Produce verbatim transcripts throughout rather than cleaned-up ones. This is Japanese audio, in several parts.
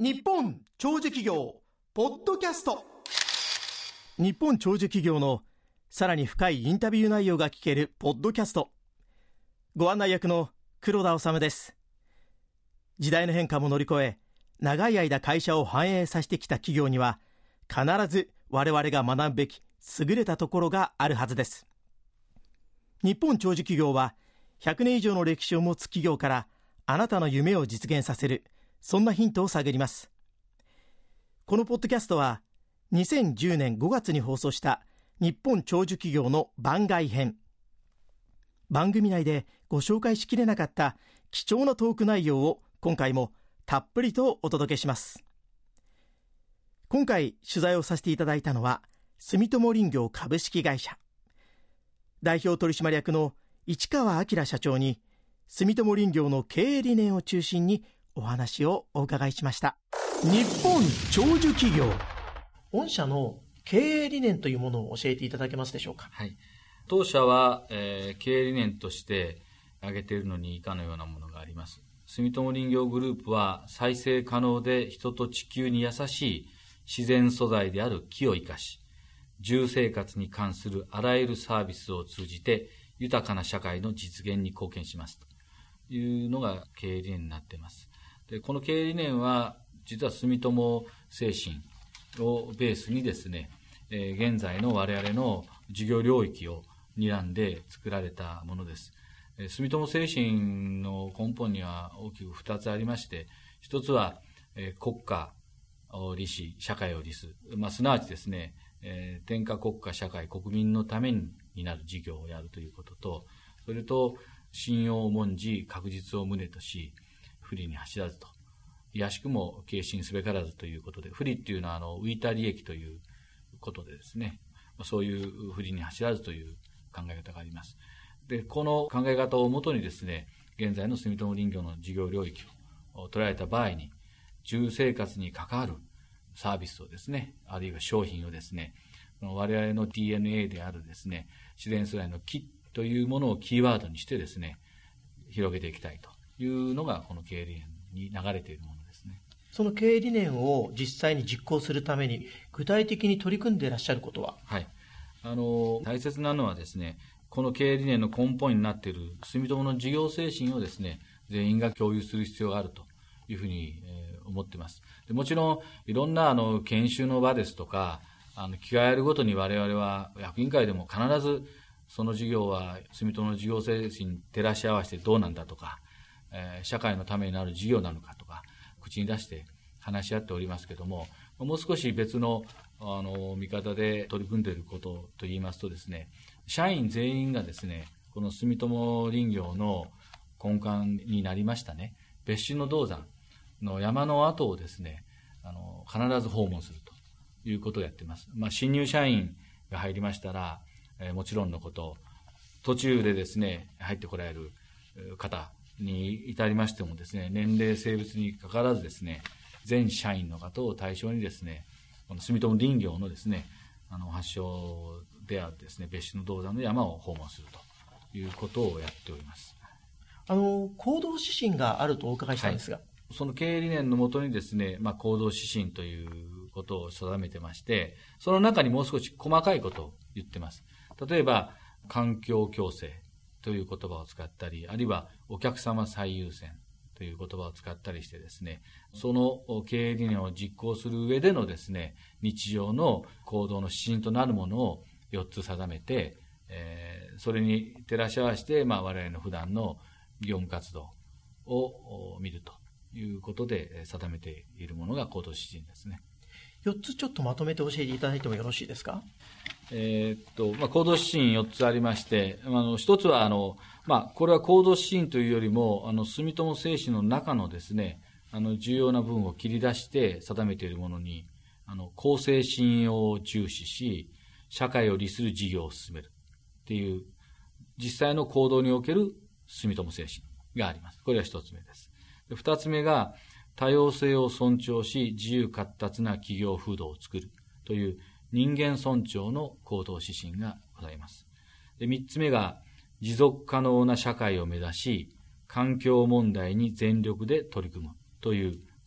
日本長寿企業ポッドキャスト。日本長寿企業のさらに深いインタビュー内容が聞けるポッドキャスト。ご案内役の黒田治です。時代の変化も乗り越え、長い間会社を繁栄させてきた企業には必ず我々が学ぶべき優れたところがあるはずです。日本長寿企業はひゃくねん以上の歴史を持つ企業からあなたの夢を実現させる、そんなヒントを探ります。このポッドキャストはにせんじゅうねんごがつに放送した日本長寿企業の番外編。番組内でご紹介しきれなかった貴重なトーク内容を今回もたっぷりとお届けします。今回取材をさせていただいたのは住友林業株式会社代表取締役の市川明社長に、住友林業の経営理念を中心にお話をお伺いしました。日本長寿企業、御社の経営理念というものを教えていただけますでしょうか。 はい、当社は、えー、経営理念として挙げているのに以下のようなものがあります。住友林業グループは再生可能で人と地球に優しい自然素材である木を生かし、住生活に関するあらゆるサービスを通じて豊かな社会の実現に貢献しますというのが経営理念になっています。で、この経営理念は実は住友精神をベースにですね、えー、現在の我々の事業領域を睨んで作られたものです。えー、住友精神の根本には大きくふたつありまして、一つは、えー、国家を利し社会を利す、まあ、すなわちですね、えー、天下国家社会国民のためになる事業をやるということと、それと信用を重んじ確実を旨とし、不利に走らずと、卑しくも軽信すべからずということで、不利っていうのはあの浮いた利益ということでですね、そういう不利に走らずという考え方があります。で、この考え方をもとにですね、現在の住友林業の事業領域を捉えた場合に、住生活に関わるサービスをですね、あるいは商品をですね、我々の ディーエヌエー であるですね、自然素材の木というものをキーワードにしてですね、広げていきたいというのがこの経営理念に流れているものですね。 その経営理念を実際に実行するために具体的に取り組んでいらっしゃることは。 はい、あの大切なのはですね、この経営理念の根本になっている住友の事業精神をですね、全員が共有する必要があるというふうに、えー、思っています。で、もちろんいろんなあの研修の場ですとか、あの気がやるごとに我々は役員会でも必ずその事業は住友の事業精神に照らし合わせてどうなんだとか、えー、社会のためになる事業なのかとか口に出して話し合っておりますけれども、もう少し別のあの見方で取り組んでいることといいますとですね、社員全員がですね、この住友林業の根幹になりましたね、別子の銅山の山の跡をですね、あの必ず訪問するということをやっています。まあ、新入社員が入りましたら、えー、もちろんのこと、途中でですね入ってこられる方に至りましてもですね、年齢性別にかかわらずですね、全社員の方を対象にですね、この住友林業のですね、あの発祥であるですね、別子の銅山の山を訪問するということをやっております。 あの行動指針があるとお伺いしたんですが、はい、 その経営理念のもとにですね、まあ、行動指針ということを定めてまして、その中にもう少し細かいことを言ってます。例えば環境共生という言葉を使ったり、あるいはお客様最優先という言葉を使ったりしてですね、その経営理念を実行する上でのですね、日常の行動の指針となるものをよっつ定めて、えー、それに照らし合わせて、まあ、我々の普段の業務活動を見るということで定めているものが行動指針ですね。 よっつちょっとまとめて教えていただいてもよろしいですか。 えーっとまあ、行動指針よっつありまして、あの一つはあの、まあ、これは行動指針というよりもあの住友精神の中のですね、あの重要な部分を切り出して定めているものに、あの公正信用を重視し社会を利する事業を進めるっていう実際の行動における住友精神があります。これが一つ目です。で、二つ目が多様性を尊重し自由闊達な企業風土を作るという人間尊重の行動指針がございます。で、三つ目が持続可能な社会を目指し環境問題に全力で取り組むという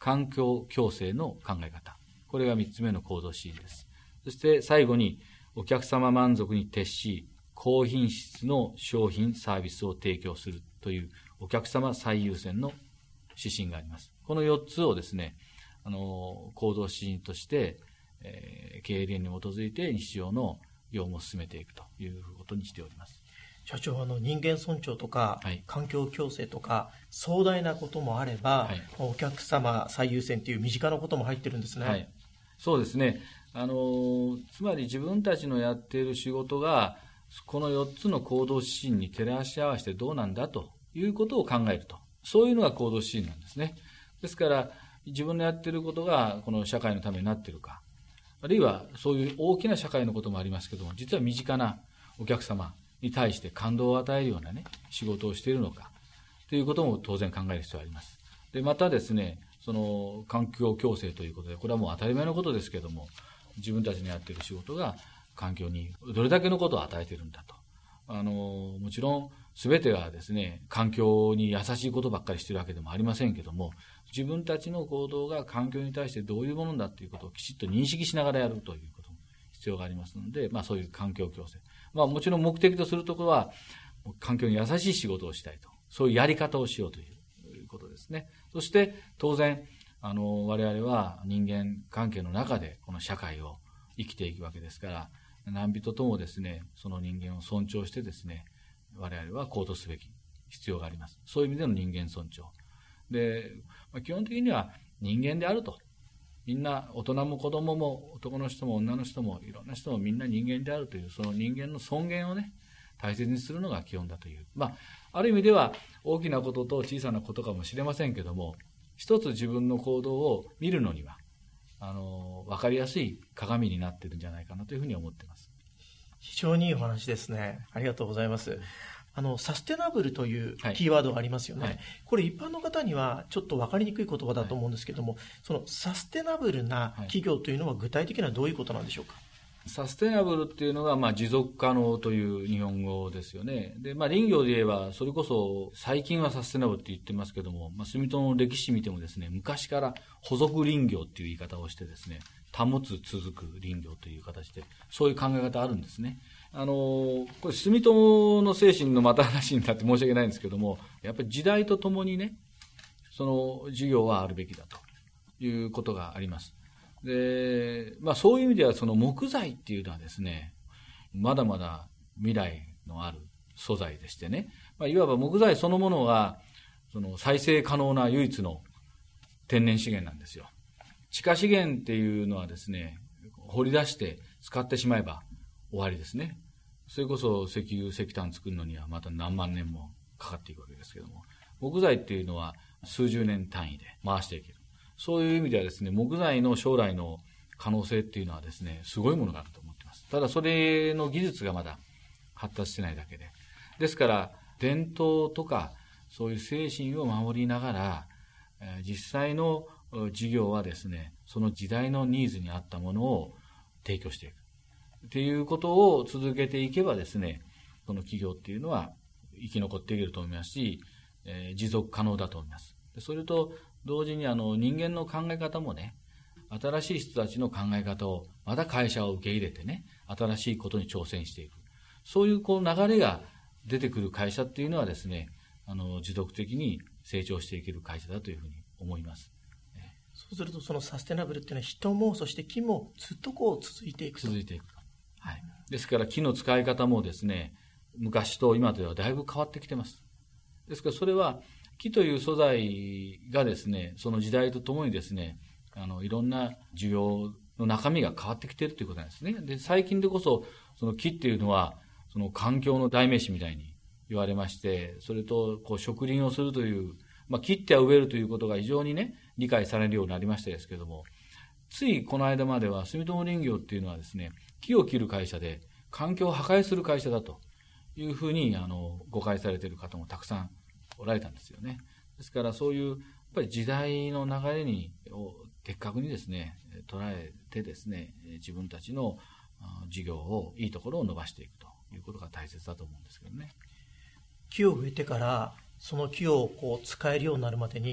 環境共生の考え方。これがみっつめの行動指針です。そして最後に、お客様満足に徹し、高品質の商品サービスを提供するというお客様最優先の指針があります。このよっつをですね、あの行動指針として、えー、経営理念に基づいて日常の業務を進めていくということにしております。 社長、あの人間尊重とか、はい、環境共生とか壮大なこともあれば、はい、お客様最優先という身近なことも入ってるんですね。 はい、そうですね。あのつまり自分たちのやっている仕事がこのよっつの行動指針に照らし合わせてどうなんだということを考えると、そういうのが行動指針なんですね。ですから自分のやっていることがこの社会のためになっているか、あるいはそういう大きな社会のこともありますけども、実は身近なお客様に対して感動を与えるようなね仕事をしているのかということも当然考える必要があります。でまたですね、その環境共生ということで、これはもう当たり前のことですけども、自分たちのやっている仕事が環境にどれだけのことを与えているんだと。あのもちろん全てがですね環境に優しいことばっかりしているわけでもありませんけども、自分たちの行動が環境に対してどういうものだということをきちっと認識しながらやるということも必要がありますので、まあ、そういう環境共生、まあ、もちろん目的とするところは環境に優しい仕事をしたいと、そういうやり方をしようということですね。そして当然あの我々は人間関係の中でこの社会を生きていくわけですから、何人ともですねその人間を尊重してですね我々は行動すべき必要があります。そういう意味での人間尊重で、まあ、基本的には人間であると、みんな大人も子供も男の人も女の人もいろんな人もみんな人間であるという、その人間の尊厳をね大切にするのが基本だという、まあ、ある意味では大きなことと小さなことかもしれませんけども、一つ自分の行動を見るのにはあの分かりやすい鏡になっているんじゃないかなというふうに思っています。 非常にいいお話ですね。ありがとうございます。あのサステナブルというキーワードがありますよね、はい、これ一般の方にはちょっと分かりにくい言葉だと思うんですけども、はい、そのサステナブルな企業というのは具体的にはどういうことなんでしょうか。 サステナブルっていうのは、まあ、持続可能という日本語ですよね。で、まあ、林業で言えばそれこそ最近はサステナブルって言ってますけども、まあ、住友の歴史見てもですね、昔から保続林業っていう言い方をしてですね、保つ続く林業という形でそういう考え方あるんですね。あのこれ住友の精神のまた話になって申し訳ないんですけども、やっぱり時代とともにねその事業はあるべきだということがあります。で、まあ、そういう意味ではその木材っていうのはですね、まだまだ未来のある素材でしてね、まあ、いわば木材そのものはその再生可能な唯一の天然資源なんですよ。地下資源っていうのはですね、掘り出して使ってしまえば終わりですね。それこそ石油石炭作るのにはまた何万年もかかっていくわけですけども、木材っていうのは数十年単位で回していける。そういう意味ではですね、木材の将来の可能性っていうのはですね、すごいものがあると思っています。ただそれの技術がまだ発達してないだけで、ですから伝統とかそういう精神を守りながら、実際の事業はですね、その時代のニーズに合ったものを提供していくっていうことを続けていけばですね、その企業っていうのは生き残っていけると思いますし、えー、持続可能だと思います。それと同時にあの人間の考え方もね、新しい人たちの考え方をまた会社を受け入れてね、新しいことに挑戦していく、そういうこう流れが出てくる会社っていうのはですね、あの持続的に成長していける会社だというふうに思います。 そうするとそのサステナブルっていうのは人もそして木もずっとこう続いていくと続いていくと、はい、ですから木の使い方もですね、昔と今ではだいぶ変わってきてます。ですからそれは木という素材がですね、その時代とともにですね、あのいろんな需要の中身が変わってきているということなんですね。で、最近でこそその木っていうのはその環境の代名詞みたいに言われまして、それとこう植林をするという、まあ、切っては植えるということが非常にね理解されるようになりましたですけども、ついこの間までは住友林業っていうのはですね、木を切る会社で環境を破壊する会社だというふうにあの誤解されている方もたくさんおられたんですよね。ですからそういうやっぱり時代の流れにを的確にですね捉えてですね、自分たちの事業をいいところを伸ばしていくということが大切だと思うんですけどね。 木を植えてからその木をこう使えるようになるまでに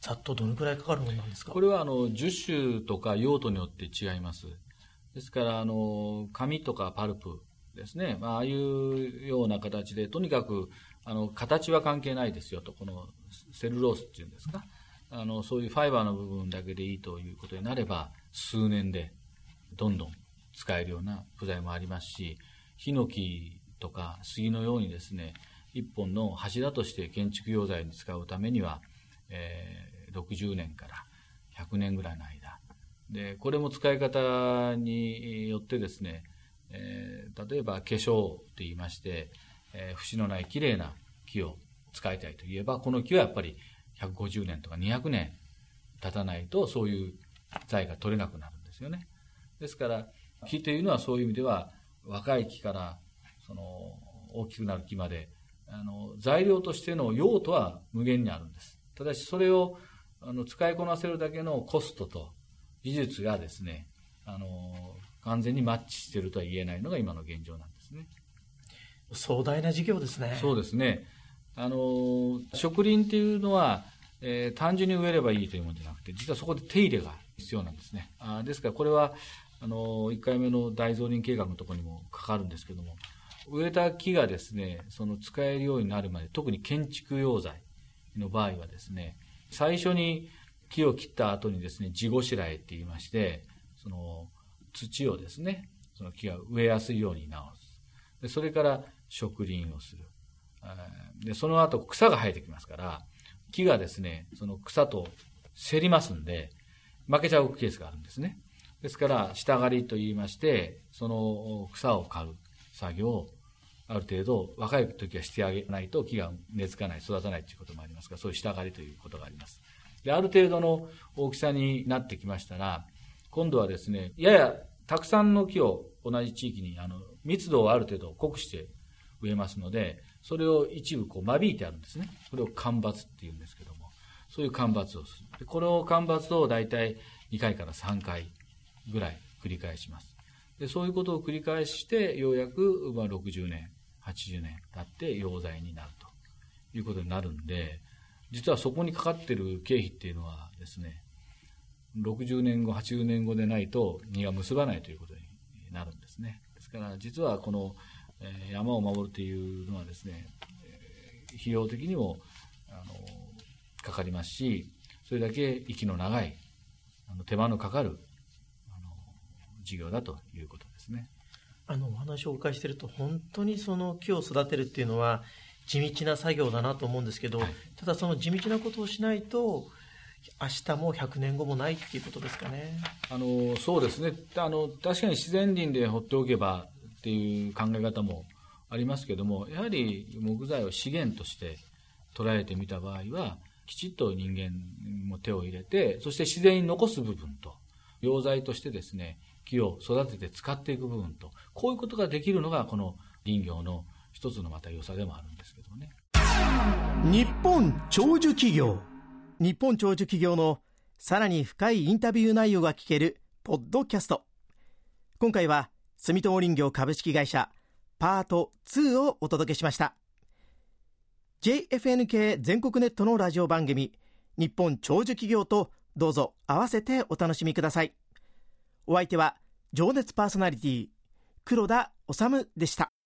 ざっとどのくらいかかるものなんですか？ これはあの樹種とか用途によって違います。ですからあの紙とかパルプですね、まあ、ああいうような形でとにかくあの形は関係ないですよと、このセルロースっていうんですか、あのそういうファイバーの部分だけでいいということになれば数年でどんどん使えるような部材もありますし、ヒノキとか杉のようにですね、一本の柱として建築用材に使うためには、えー、ろくじゅうねんからひゃくねんぐらいの間で、これも使い方によってですね、えー、例えば化粧と言いまして、えー、節のないきれいな木を使いたいといえば、この木はやっぱりひゃくごじゅうねんとかにひゃくねん経たないとそういう材が取れなくなるんですよね。ですから木というのはそういう意味では若い木からその大きくなる木まで、あの材料としての用途は無限にあるんです。ただしそれをあの使いこなせるだけのコストと技術がですね、あの完全にマッチしているとは言えないのが今の現状なんですね。 壮大な事業ですね。 そうですね。あの植林っていうのは、えー、単純に植えればいいというものじゃなくて、実はそこで手入れが必要なんですね。あですからこれはあのいっかいめの大造林計画のところにもかかるんですけども、植えた木がですね、その使えるようになるまで、特に建築用材の場合はですね、最初に木を切った後にですね、地ごしらえって言いまして、その土をですね、その木が植えやすいように直す。でそれから植林をする。でその後草が生えてきますから、木がですね、その草と競りますんで負けちゃうケースがあるんですね。ですから下刈りと言いまして、その草を刈る作業をある程度若い時はしてあげないと木が根付かない、育たないということもありますから、そういう下刈りということがあります。である程度の大きさになってきましたら、今度はですね、ややたくさんの木を同じ地域にあの密度をある程度濃くして植えますので、それを一部こう間引いてあるんですね。これを間伐っていうんですけども、そういう間伐をする。でこの間伐を大体にかいからさんかいぐらい繰り返します。でそういうことを繰り返してようやく、まあ、ろくじゅうねんはちじゅうねん経って用材になるということになるんで、実はそこにかかっている経費っていうのはですね、ろくじゅうねんごはちじゅうねんごでないと実が結ばないということになるんですね。ですから実はこの山を守るというのはですね、費用的にもあのかかりますし、それだけ息の長いあの手間のかかるあの事業だということですね。 あのお話をお伺いしていると、本当にその木を育てるっていうのは地道な作業だなと思うんですけど、はい、ただその地道なことをしないと明日もひゃくねんごもないっていうことですかね。 あのそうですね。あの確かに自然林で放っておけばっていう考え方もありますけども、やはり木材を資源として捉えてみた場合は、きちっと人間も手を入れて、そして自然に残す部分と、用材としてですね、木を育てて使っていく部分と、こういうことができるのがこの林業の一つのまた良さでもあるんですけどね。 日本長寿企業。日本長寿企業のさらに深いインタビュー内容が聞けるポッドキャスト。今回は住友林業株式会社パートツーをお届けしました。 ジェイエフエヌケー 全国ネットのラジオ番組日本長寿企業とどうぞ合わせてお楽しみください。お相手は情熱パーソナリティ黒田修でした。